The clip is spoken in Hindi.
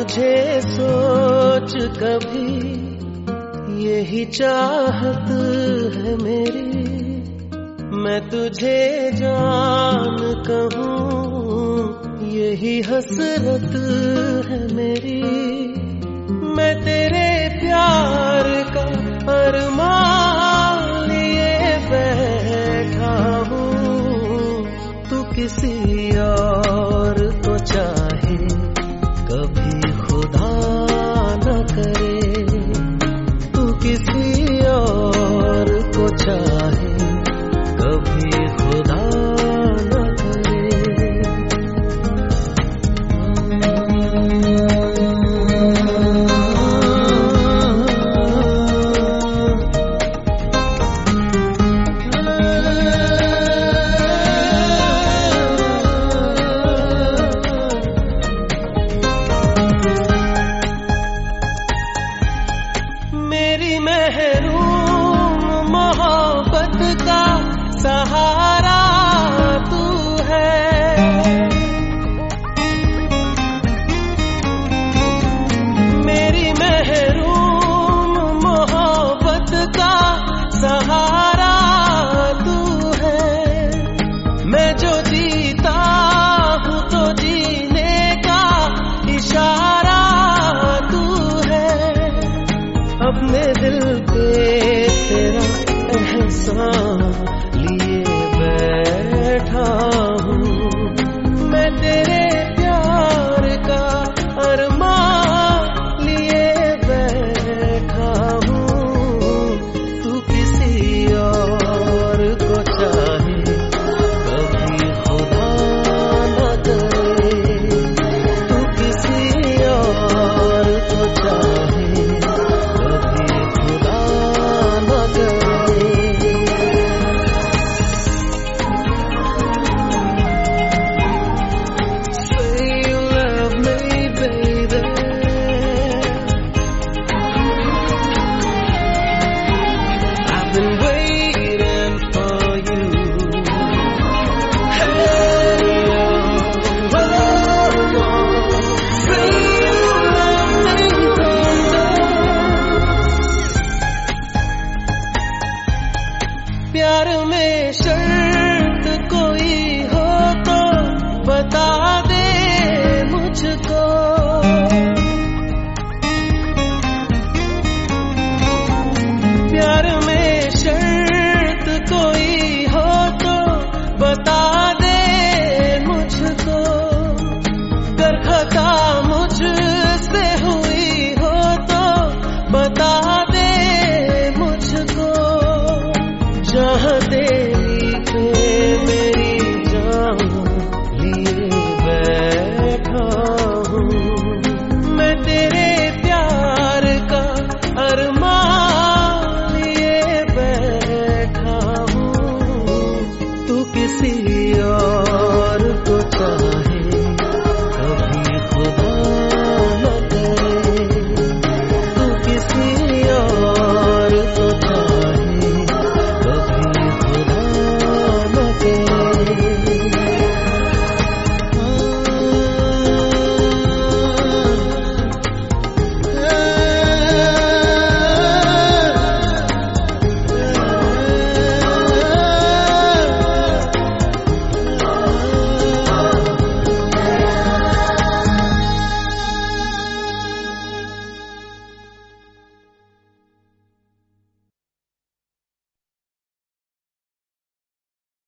तुझे सोच कभी, यही चाहत है मेरी। मैं तुझे जान कहूँ, यही हसरत है मेरी। मैं तेरे प्यार का अरमान लिए बैठा हूँ। तू किसी और को चाहे, कभी खुदा न करे। तू किसी और को चाहे, कभी खुदा न करे। मेरी महरूम मोहब्बत का सहारा तू है। मेरी महरूम मोहब्बत का सहारा तू है। मैं जो जी